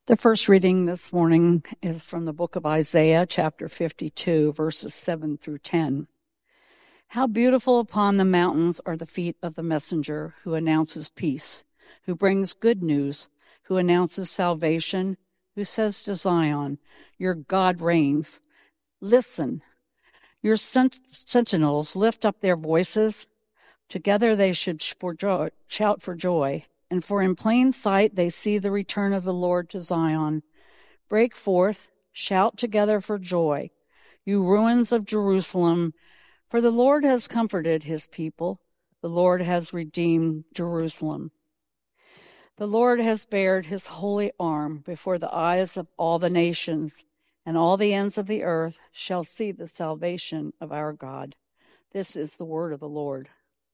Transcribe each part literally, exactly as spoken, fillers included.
The first reading this morning is from the book of Isaiah, chapter fifty-two, verses seven through ten. How beautiful upon the mountains are the feet of the messenger who announces peace, who brings good news, who announces salvation, who says to Zion, your God reigns. Listen, your sent- sentinels lift up their voices. Together they should for joy, shout for joy. And for in plain sight they see the return of the Lord to Zion. Break forth, shout together for joy, you ruins of Jerusalem, for the Lord has comforted his people. The Lord has redeemed Jerusalem. The Lord has bared his holy arm before the eyes of all the nations, and all the ends of the earth shall see the salvation of our God. This is the word of the Lord.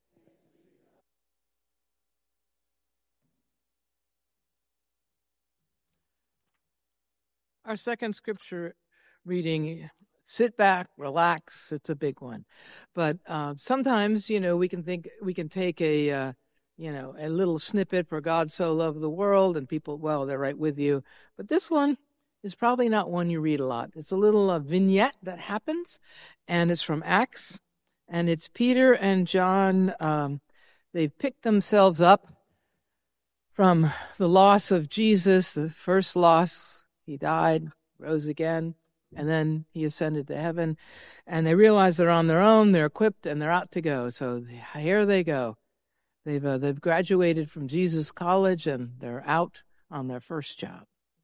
Our second scripture reading, sit back, relax, it's a big one. But uh, sometimes, you know, we can think, we can take a, uh, you know, a little snippet, for God so loved the world, and people, well, they're right with you. But this one is probably not one you read a lot. It's a little uh, vignette that happens, and it's from Acts, and it's Peter and John. Um, they've picked themselves up from the loss of Jesus, the first loss. He died, rose again, and then he ascended to heaven. And they realize they're on their own, they're equipped, and they're out to go. So here they go. They've uh, they've graduated from Jesus College, and they're out on their first job.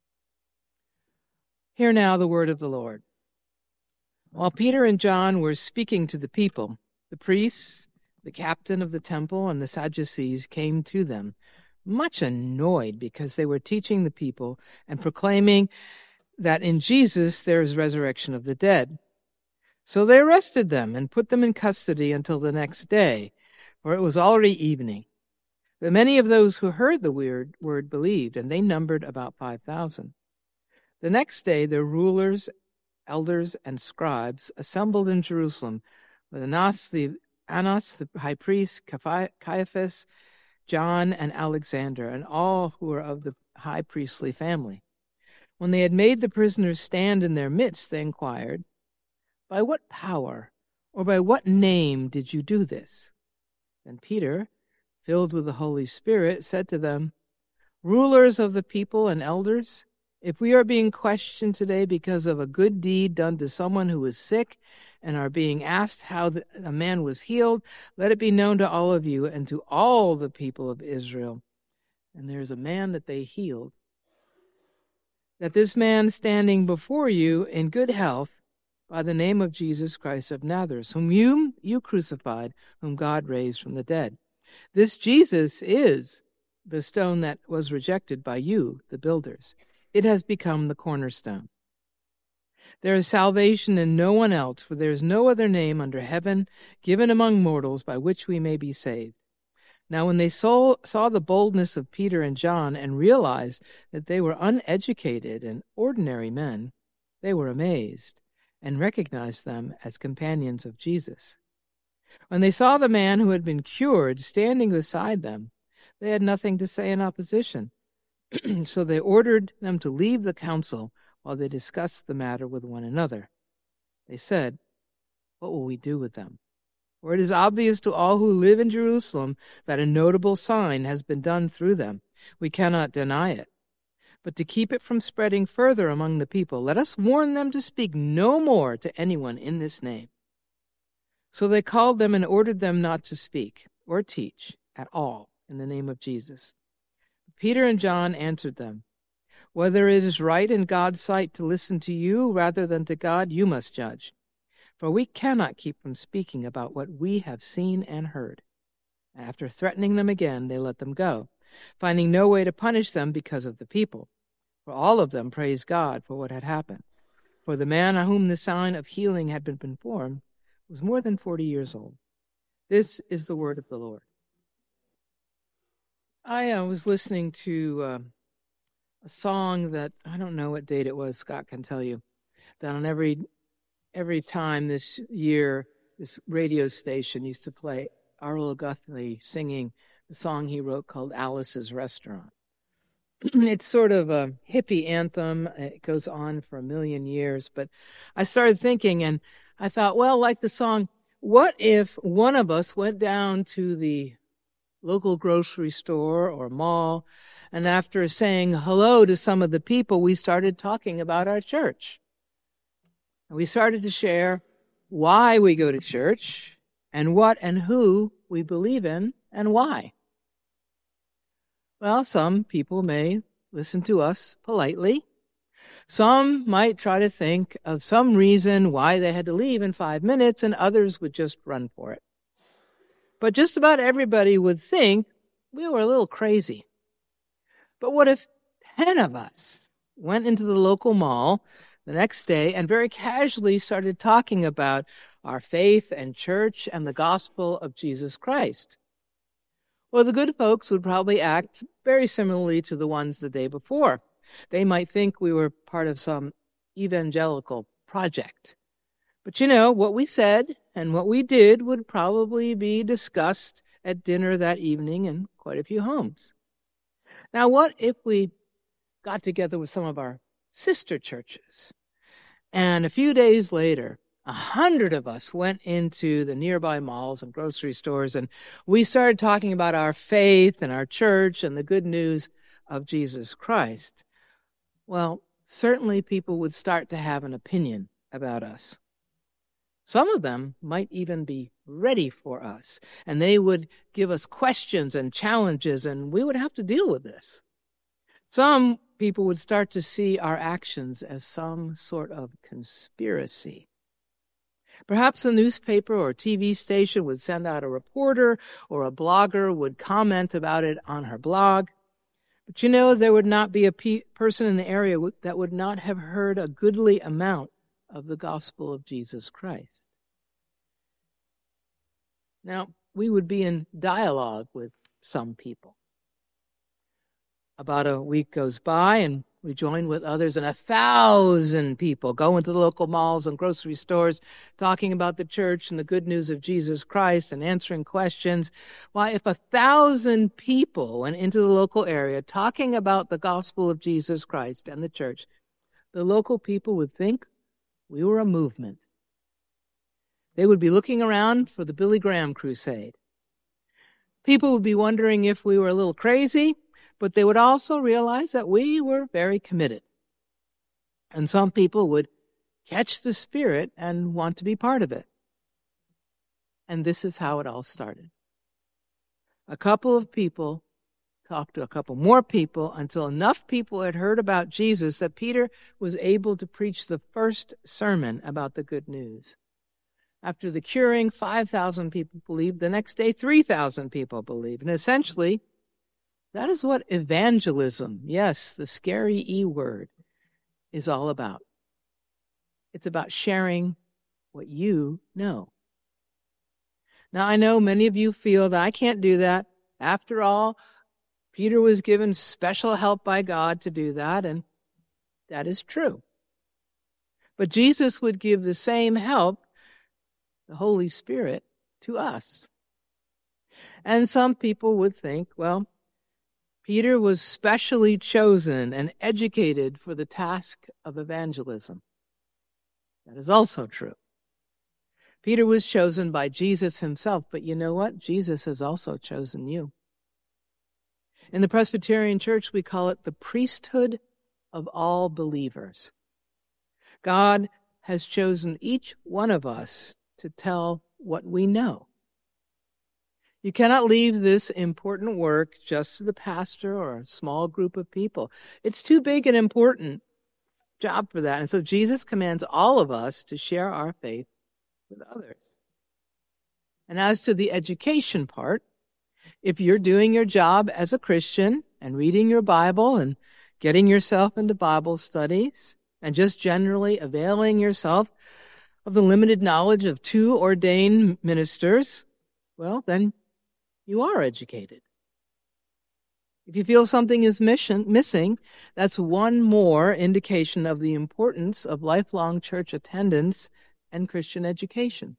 Hear now the word of the Lord. While Peter and John were speaking to the people, the priests, the captain of the temple, and the Sadducees came to them, much annoyed because they were teaching the people and proclaiming that in Jesus there is resurrection of the dead. So they arrested them and put them in custody until the next day, for it was already evening. But many of those who heard the weird word believed, and they numbered about five thousand. The next day their rulers, elders, and scribes assembled in Jerusalem with Annas the, Annas, the high priest, Caiaphas, John, and Alexander, and all who were of the high priestly family. When they had made the prisoners stand in their midst, they inquired, by what power or by what name did you do this? Then Peter, filled with the Holy Spirit, said to them, rulers of the people and elders, if we are being questioned today because of a good deed done to someone who was sick and are being asked how the, a man was healed, let it be known to all of you and to all the people of Israel. And there's a man that they healed, that this man standing before you in good health by the name of Jesus Christ of Nazareth, whom you, you crucified, whom God raised from the dead. This Jesus is the stone that was rejected by you, the builders. It has become the cornerstone. There is salvation in no one else, for there is no other name under heaven given among mortals by which we may be saved. Now when they saw, saw the boldness of Peter and John and realized that they were uneducated and ordinary men, they were amazed and recognized them as companions of Jesus. When they saw the man who had been cured standing beside them, they had nothing to say in opposition. So they ordered them to leave the council while they discussed the matter with one another. They said, what will we do with them? For it is obvious to all who live in Jerusalem that a notable sign has been done through them. We cannot deny it. But to keep it from spreading further among the people, let us warn them to speak no more to anyone in this name. So they called them and ordered them not to speak or teach at all in the name of Jesus. Peter and John answered them, whether it is right in God's sight to listen to you rather than to God, you must judge. For we cannot keep from speaking about what we have seen and heard. After threatening them again, they let them go, finding no way to punish them because of the people. For all of them praised God for what had happened. For the man on whom the sign of healing had been performed was more than forty years old. This is the word of the Lord. I uh, was listening to uh, a song that, I don't know what date it was, Scott can tell you, that on every every time this year, this radio station used to play Arlo Guthrie singing the song he wrote called Alice's Restaurant. It's sort of a hippie anthem. It goes on for a million years. But I started thinking, and I thought, well, like the song, what if one of us went down to the local grocery store or mall, and after saying hello to some of the people, we started talking about our church. And we started to share why we go to church and what and who we believe in and why. Well, some people may listen to us politely. Some might try to think of some reason why they had to leave in five minutes, and others would just run for it. But just about everybody would think we were a little crazy. But what if ten of us went into the local mall the next day and very casually started talking about our faith and church and the gospel of Jesus Christ? Well, the good folks would probably act very similarly to the ones the day before. They might think we were part of some evangelical project. But you know, what we said and what we did would probably be discussed at dinner that evening in quite a few homes. Now, what if we got together with some of our sister churches, and a few days later, a hundred of us went into the nearby malls and grocery stores, and we started talking about our faith and our church and the good news of Jesus Christ? Well, certainly people would start to have an opinion about us. Some of them might even be ready for us, and they would give us questions and challenges, and we would have to deal with this. Some people would start to see our actions as some sort of conspiracy. Perhaps the newspaper or T V station would send out a reporter, or a blogger would comment about it on her blog. But you know, there would not be a pe- person in the area that would not have heard a goodly amount of the gospel of Jesus Christ. Now, we would be in dialogue with some people. About a week goes by, and we join with others, and a thousand people go into the local malls and grocery stores talking about the church and the good news of Jesus Christ and answering questions. Why, if a thousand people went into the local area talking about the gospel of Jesus Christ and the church, the local people would think we were a movement. They would be looking around for the Billy Graham crusade. People would be wondering if we were a little crazy, but they would also realize that we were very committed. And some people would catch the spirit and want to be part of it. And this is how it all started. A couple of people talked to a couple more people until enough people had heard about Jesus that Peter was able to preach the first sermon about the good news. After the curing, five thousand people believed. The next day, three thousand people believed. And essentially, that is what evangelism, yes, the scary E word, is all about. It's about sharing what you know. Now, I know many of you feel that I can't do that. After all, Peter was given special help by God to do that, and that is true. But Jesus would give the same help, the Holy Spirit, to us. And some people would think, well, Peter was specially chosen and educated for the task of evangelism. That is also true. Peter was chosen by Jesus himself, but you know what? Jesus has also chosen you. In the Presbyterian Church, we call it the priesthood of all believers. God has chosen each one of us to tell what we know. You cannot leave this important work just to the pastor or a small group of people. It's too big an important job for that. And so Jesus commands all of us to share our faith with others. And as to the education part, if you're doing your job as a Christian and reading your Bible and getting yourself into Bible studies and just generally availing yourself of the limited knowledge of two ordained ministers, well, then you are educated. If you feel something is mission, missing, that's one more indication of the importance of lifelong church attendance and Christian education.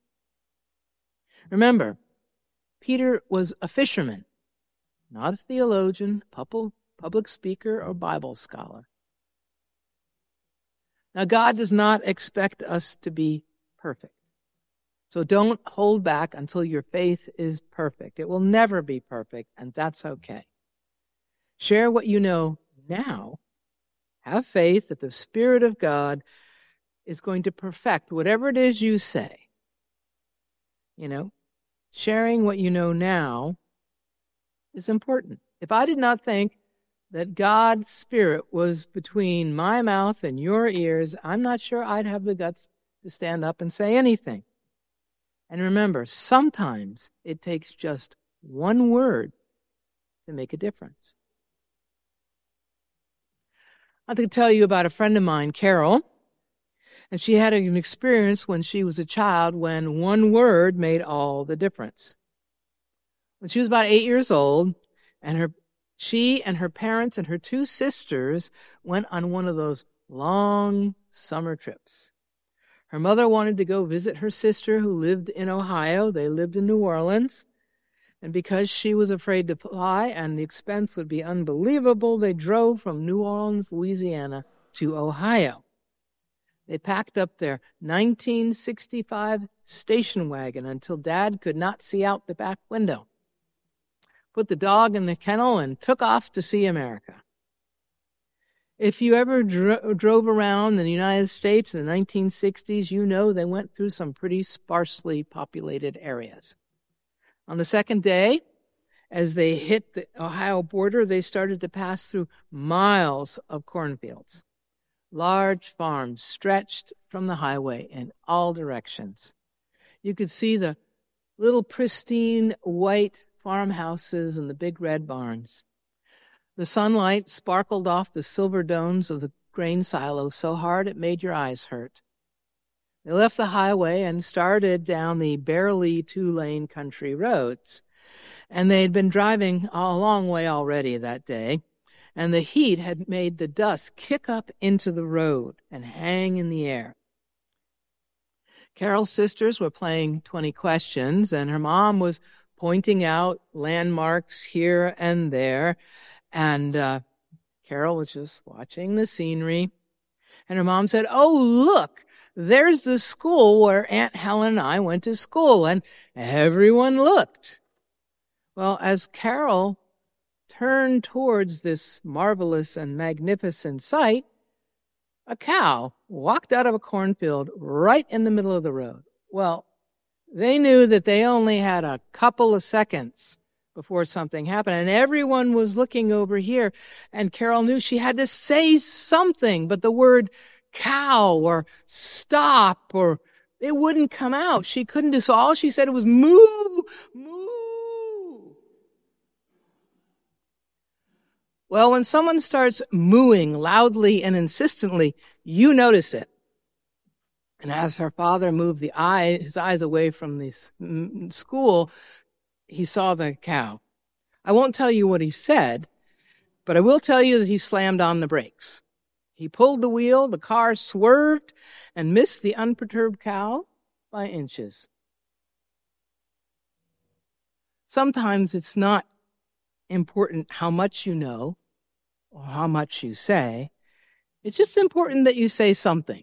Remember, Peter was a fisherman, not a theologian, couple public speaker or Bible scholar. Now, God does not expect us to be perfect. So don't hold back until your faith is perfect. It will never be perfect, and that's okay. Share what you know now. Have faith that the Spirit of God is going to perfect whatever it is you say. You know, sharing what you know now is important. If I did not think that God's Spirit was between my mouth and your ears, I'm not sure I'd have the guts to stand up and say anything. And remember, sometimes it takes just one word to make a difference. I'd like to tell you about a friend of mine, Carol, and she had an experience when she was a child when one word made all the difference. When she was about eight years old, and her she and her parents and her two sisters went on one of those long summer trips. Her mother wanted to go visit her sister who lived in Ohio. They lived in New Orleans. And because she was afraid to fly and the expense would be unbelievable, they drove from New Orleans, Louisiana to Ohio. They packed up their nineteen sixty-five station wagon until Dad could not see out the back window, put the dog in the kennel, and took off to see America. If you ever dro- drove around in the United States in the nineteen sixties, you know they went through some pretty sparsely populated areas. On the second day, as they hit the Ohio border, they started to pass through miles of cornfields. Large farms stretched from the highway in all directions. You could see the little pristine white farmhouses and the big red barns. The sunlight sparkled off the silver domes of the grain silos so hard it made your eyes hurt. They left the highway and started down the barely two-lane country roads. And they had been driving a long way already that day, and the heat had made the dust kick up into the road and hang in the air. Carol's sisters were playing twenty questions, and her mom was pointing out landmarks here and there. And uh, Carol was just watching the scenery. And her mom said, "Oh, look, there's the school where Aunt Helen and I went to school." And everyone looked. Well, as Carol turned towards this marvelous and magnificent sight, a cow walked out of a cornfield right in the middle of the road. Well, they knew that they only had a couple of seconds before something happened, and everyone was looking over here, and Carol knew she had to say something, but the word cow or stop or it wouldn't come out. She couldn't do so. All she said was moo, moo. Well, when someone starts mooing loudly and insistently, you notice it. And as her father moved the eye, his eyes away from the school, he saw the cow. I won't tell you what he said, but I will tell you that he slammed on the brakes. He pulled the wheel, the car swerved, and missed the unperturbed cow by inches. Sometimes it's not important how much you know or how much you say. It's just important that you say something.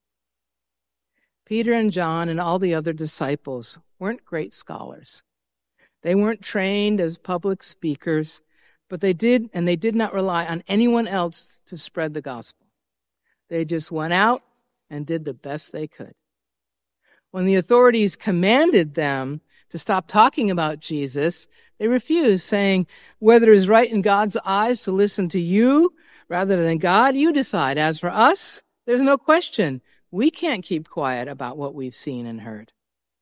Peter and John and all the other disciples weren't great scholars. They weren't trained as public speakers, but they did, and they did not rely on anyone else to spread the gospel. They just went out and did the best they could. When the authorities commanded them to stop talking about Jesus, they refused, saying, "Whether it is right in God's eyes to listen to you rather than God, you decide. As for us, there's no question. We can't keep quiet about what we've seen and heard."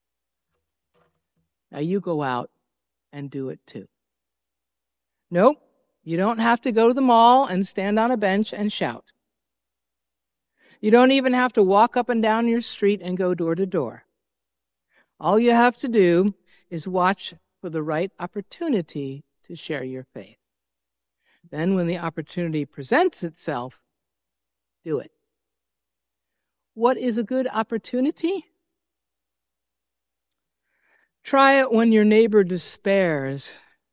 Now you go out and do it too. Nope, you don't have to go to the mall and stand on a bench and shout. You don't even have to walk up and down your street and go door to door. All you have to do is watch for the right opportunity to share your faith. Then when the opportunity presents itself, do it. What is a good opportunity? Try it when your neighbor despairs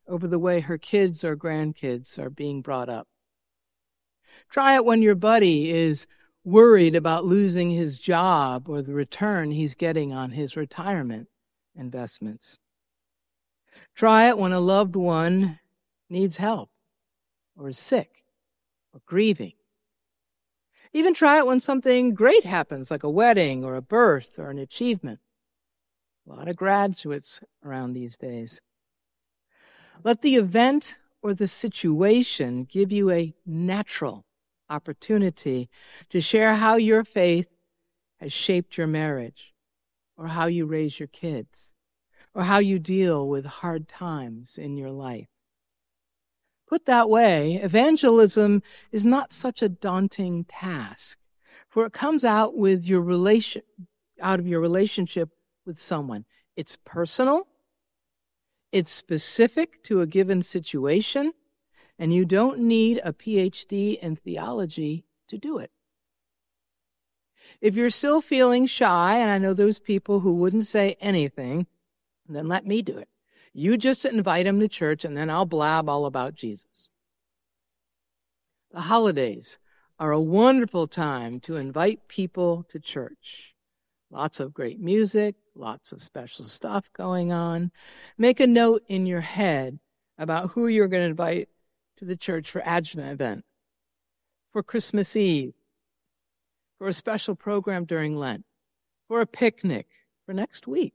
over the way her kids or grandkids are being brought up. Try it when your buddy is worried about losing his job or the return he's getting on his retirement investments. Try it when a loved one needs help or is sick or grieving. Even try it when something great happens, like a wedding or a birth or an achievement. A lot of graduates around these days. Let the event or the situation give you a natural opportunity to share how your faith has shaped your marriage, or how you raise your kids, or how you deal with hard times in your life. Put that way, evangelism is not such a daunting task, for it comes out with your relation, out of your relationship with someone. It's personal, it's specific to a given situation, and you don't need a P H D in theology to do it. If you're still feeling shy, and I know those people who wouldn't say anything, then let me do it. You just invite them to church, and then I'll blab all about Jesus. The holidays are a wonderful time to invite people to church. Lots of great music, lots of special stuff going on. Make a note in your head about who you're going to invite to the church for Advent event, for Christmas Eve, for a special program during Lent, for a picnic, for next week.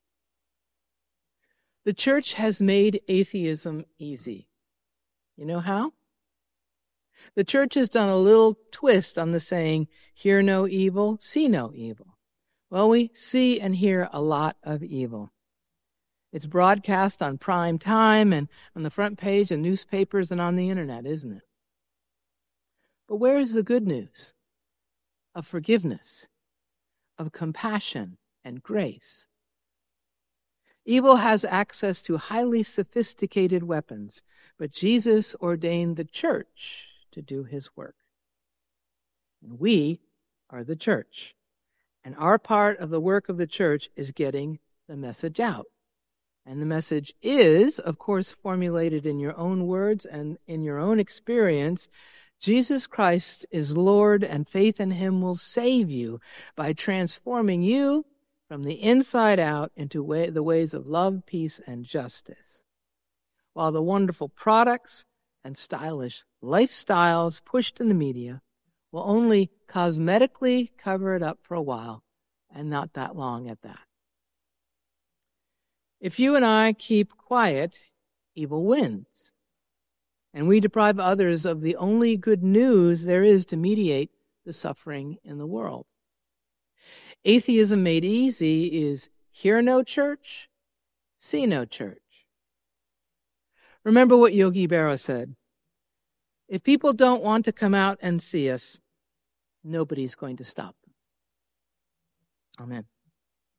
The church has made atheism easy. You know how? The church has done a little twist on the saying, hear no evil, see no evil. Well, we see and hear a lot of evil. It's broadcast on prime time and on the front page of newspapers and on the internet, isn't it? But where is the good news of forgiveness, of compassion and grace? Evil has access to highly sophisticated weapons, but Jesus ordained the church to do his work. And we are the church. And our part of the work of the church is getting the message out. And the message is, of course, formulated in your own words and in your own experience. Jesus Christ is Lord, and faith in him will save you by transforming you from the inside out into way, the ways of love, peace, and justice. While the wonderful products and stylish lifestyles pushed in the media will only cosmetically cover it up for a while, and not that long at that. If you and I keep quiet, evil wins, and we deprive others of the only good news there is to mediate the suffering in the world. Atheism made easy is hear no church, see no church. Remember what Yogi Berra said. If people don't want to come out and see us, nobody's going to stop them. Amen.